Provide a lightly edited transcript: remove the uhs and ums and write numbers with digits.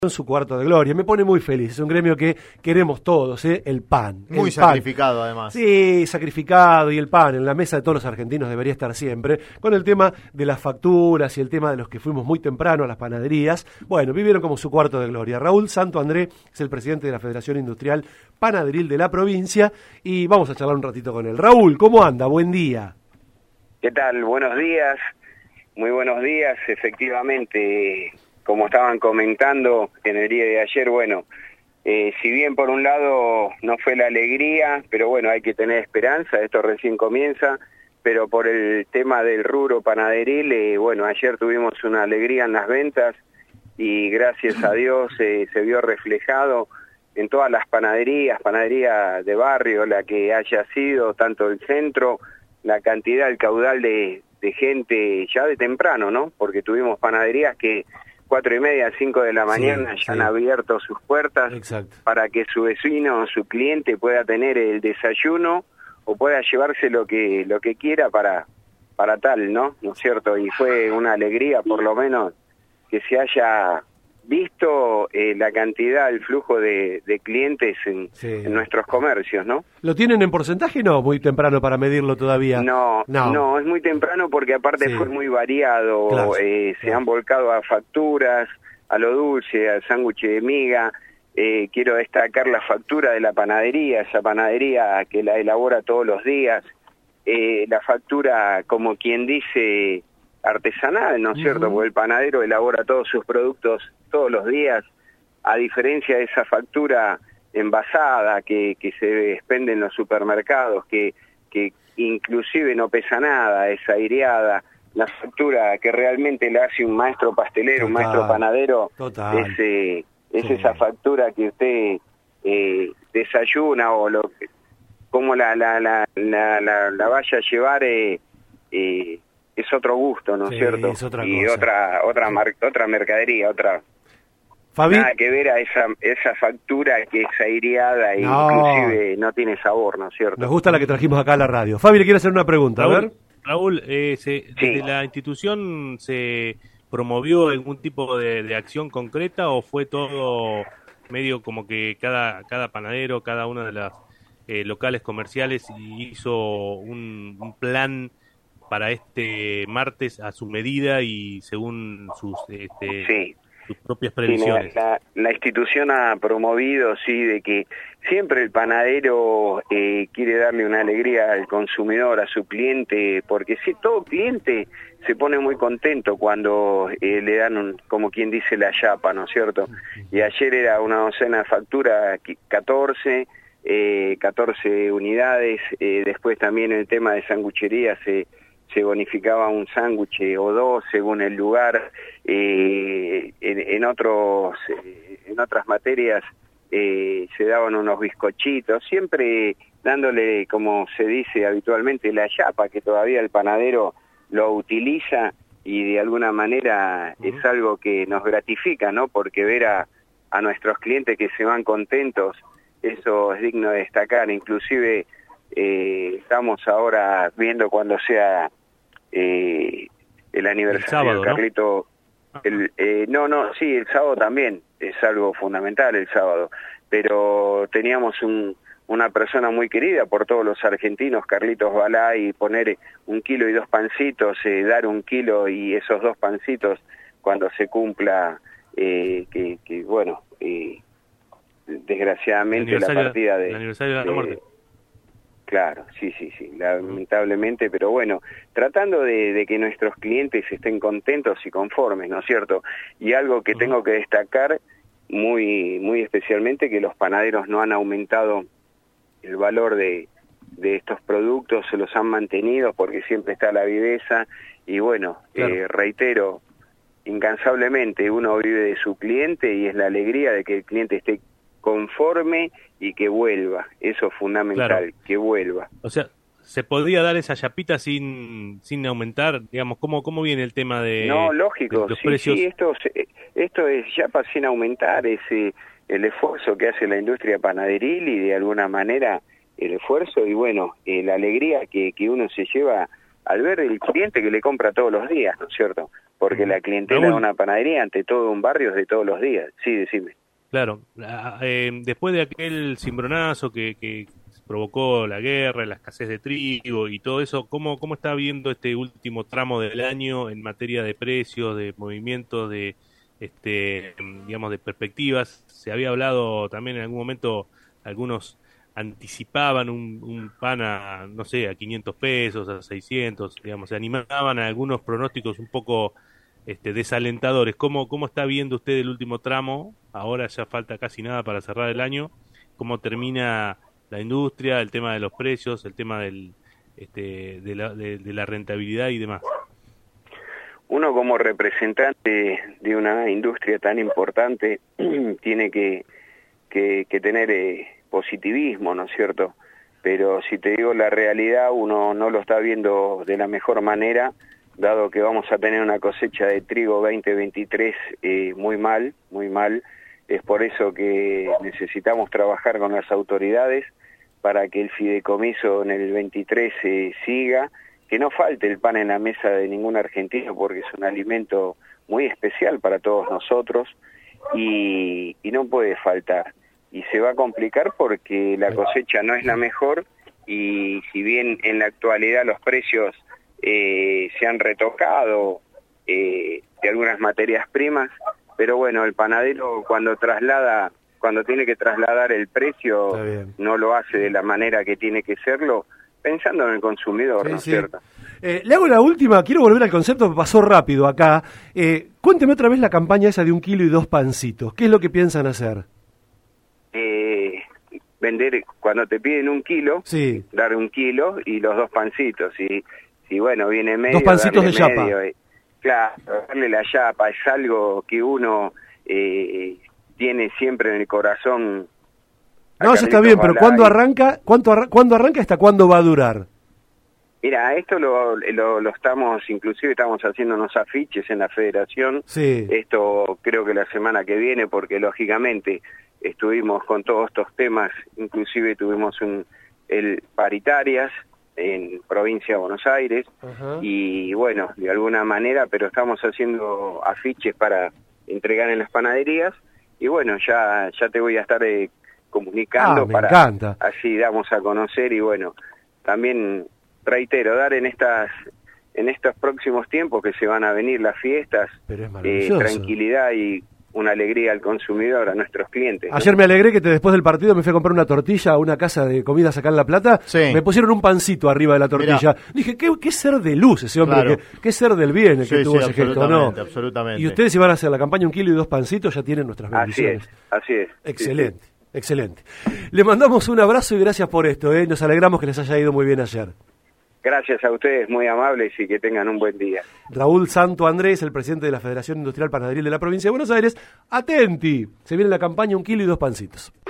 en su cuarto de gloria. Me pone muy feliz, es un gremio que queremos todos, el pan. Muy el sacrificado pan. además. Sí, sacrificado, y el pan en la mesa de todos los argentinos debería estar siempre, con el tema de las facturas y el tema de los que fuimos muy temprano a las panaderías. Bueno, vivieron como su cuarto de gloria. Raúl Santo André es el presidente de la Federación Industrial Panaderil de la provincia y vamos a charlar un ratito con él. Raúl, ¿cómo anda? Buen día. ¿Qué tal? Buenos días, muy buenos días. Efectivamente, como estaban comentando en el día de ayer, bueno, si bien por un lado no fue la alegría, pero bueno, hay que tener esperanza, esto recién comienza, pero por el tema del rubro panaderil, bueno, ayer tuvimos una alegría en las ventas y gracias a Dios se vio reflejado en todas las panaderías, panadería de barrio, la que haya sido, tanto el centro, la cantidad, el caudal de gente ya de temprano, ¿no? Porque tuvimos panaderías que 4:30, 5 de la mañana ya han abierto sus puertas. Exacto. Para que su vecino, su cliente pueda tener el desayuno o pueda llevarse lo que quiera para tal, ¿no? ¿No es cierto? Y fue una alegría, por lo menos, que se haya visto la cantidad, el flujo de clientes en nuestros comercios, ¿no? ¿Lo tienen en porcentaje? No, muy temprano para medirlo todavía. No, es muy temprano porque aparte fue muy variado. Claro, se han volcado a facturas, a lo dulce, al sándwich de miga. Quiero destacar la factura de la panadería, esa panadería que la elabora todos los días. La factura, como quien dice, artesanal, ¿no es cierto? Porque el panadero elabora todos sus productos todos los días, a diferencia de esa factura envasada que se expende en los supermercados, que inclusive no pesa nada, es aireada. La factura que realmente la hace un maestro pastelero, un maestro panadero, es esa factura que usted desayuna o como la vaya a llevar, es otro gusto, ¿no es cierto? Es otra y cosa. otra mercadería, Fabi, nada que ver a esa factura que es aireada e inclusive no tiene sabor, ¿no es cierto? Nos gusta la que trajimos acá a la radio. Fabi, le quiere hacer una pregunta, Raúl, a ver. Raúl, ¿desde la institución se promovió algún tipo de acción concreta o fue todo medio como que cada panadero, cada una de las locales comerciales hizo un plan para este martes a su medida y según sus propias previsiones? Sí, la institución ha promovido, sí, de que siempre el panadero quiere darle una alegría al consumidor, a su cliente, porque sí, todo cliente se pone muy contento cuando le dan, como quien dice, la chapa, ¿no es cierto? Y ayer era una docena de factura, 14 unidades, después también el tema de sanguchería se bonificaba un sándwich o dos según el lugar. En otras materias se daban unos bizcochitos, siempre dándole, como se dice habitualmente, la chapa, que todavía el panadero lo utiliza y de alguna manera es algo que nos gratifica, ¿no? Porque ver a nuestros clientes que se van contentos, eso es digno de destacar. Inclusive estamos ahora viendo cuando sea el aniversario del Carlito. Sí, el sábado también es algo fundamental, el sábado, pero teníamos una persona muy querida por todos los argentinos, Carlitos Balá, y poner 1 kilo y 2 pancitos, dar 1 kilo y esos 2 pancitos cuando se cumpla, desgraciadamente la partida el aniversario de la muerte. Claro, sí, lamentablemente, pero bueno, tratando de que nuestros clientes estén contentos y conformes, ¿no es cierto? Y algo que tengo que destacar muy especialmente, que los panaderos no han aumentado el valor de estos productos, se los han mantenido porque siempre está la viveza y bueno, claro. Reitero, incansablemente uno vive de su cliente y es la alegría de que el cliente esté conforme y que vuelva, eso es fundamental, claro. Que vuelva. O sea, ¿se podría dar esa chapita sin aumentar? Digamos, ¿cómo viene el tema de No, lógico, de los precios? Sí, esto es chapa sin aumentar, es el esfuerzo que hace la industria panaderil y de alguna manera el esfuerzo y bueno, la alegría que uno se lleva al ver el cliente que le compra todos los días, ¿no es cierto? porque la clientela de una panadería, ante todo un barrio, es de todos los días. Sí, decime. Claro, después de aquel cimbronazo que provocó la guerra, la escasez de trigo y todo eso, ¿cómo está viendo este último tramo del año en materia de precios, de movimientos, de digamos, de perspectivas? Se había hablado también en algún momento, algunos anticipaban un pan a, no sé, a 500 pesos, a 600, digamos, se animaban a algunos pronósticos un poco desalentadores. ¿Cómo está viendo usted el último tramo? Ahora ya falta casi nada para cerrar el año. ¿Cómo termina la industria, el tema de los precios, el tema de la rentabilidad y demás? Uno como representante de una industria tan importante tiene que tener positivismo, ¿no es cierto? Pero si te digo la realidad, uno no lo está viendo de la mejor manera, dado que vamos a tener una cosecha de trigo 2023 muy mal. Es por eso que necesitamos trabajar con las autoridades para que el fideicomiso en el 23 siga, que no falte el pan en la mesa de ningún argentino, porque es un alimento muy especial para todos nosotros y no puede faltar. Y se va a complicar porque la cosecha no es la mejor, y si bien en la actualidad los precios se han retocado de algunas materias primas, pero bueno, el panadero cuando tiene que trasladar el precio, no lo hace de la manera que tiene que serlo, pensando en el consumidor, ¿no es cierto? Le hago la última, quiero volver al concepto que pasó rápido acá. Cuénteme otra vez la campaña esa de 1 kilo y 2 pancitos. ¿Qué es lo que piensan hacer? Vender, cuando te piden 1 kilo, dar 1 kilo y los 2 pancitos. Y bueno, viene medio, 2 pancitos de yapa. Claro, darle la yapa es algo que uno tiene siempre en el corazón. No, eso está bien, pero ¿cuándo arranca hasta cuándo va a durar? Mira, esto lo estamos, inclusive estamos haciendo unos afiches en la federación. Esto creo que la semana que viene, porque lógicamente estuvimos con todos estos temas, inclusive tuvimos el paritarias en provincia de Buenos Aires, y bueno, de alguna manera, pero estamos haciendo afiches para entregar en las panaderías, y bueno, ya te voy a estar comunicando me encanta. Así damos a conocer, y bueno, también reitero, dar en estos próximos tiempos que se van a venir las fiestas, tranquilidad y una alegría al consumidor, a nuestros clientes, ¿no? Ayer me alegré que después del partido me fui a comprar una tortilla a una casa de comidas acá en La Plata, me pusieron un pancito arriba de la tortilla. Dije, ¿qué ser de luz ese hombre, claro. qué ser del bien el que tuvo ese gesto, ¿no? Absolutamente. Y ustedes, si van a hacer la campaña 1 kilo y 2 pancitos, ya tienen nuestras bendiciones. Así es. Excelente, excelente. Le mandamos un abrazo y gracias por esto, nos alegramos que les haya ido muy bien ayer. Gracias a ustedes, muy amables, y que tengan un buen día. Raúl Santo Andrés, el presidente de la Federación Industrial Panaderil de la provincia de Buenos Aires. Atenti, se viene la campaña 1 kilo y 2 pancitos.